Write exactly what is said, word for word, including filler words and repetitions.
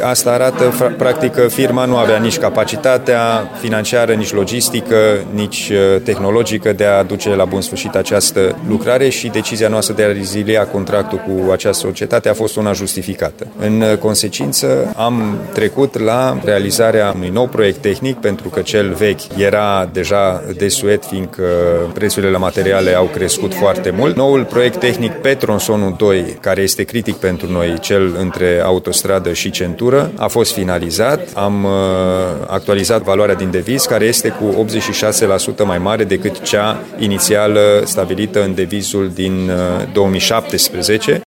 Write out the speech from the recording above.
Asta arată, practic, că firma nu avea nici capacitatea financiară, nici logistică, nici tehnologică de a duce la bun sfârșit această lucrare și decizia noastră de a rezilia contractul cu această societate a fost una justificată. În consecință, am trecut la realizarea unui nou proiect tehnic, pentru că cel vechi era deja desuet, fiindcă prețurile la materiale au crescut foarte mult. Noul proiect tehnic pe tronsonul doi, care este critic pentru noi, cel între autostradă și centură, a fost finalizat. Am uh, actualizat valoarea din deviz, care este cu optzeci și șase la sută mai mare decât cea inițială stabilită în devizul din uh, două mii șaptesprezece.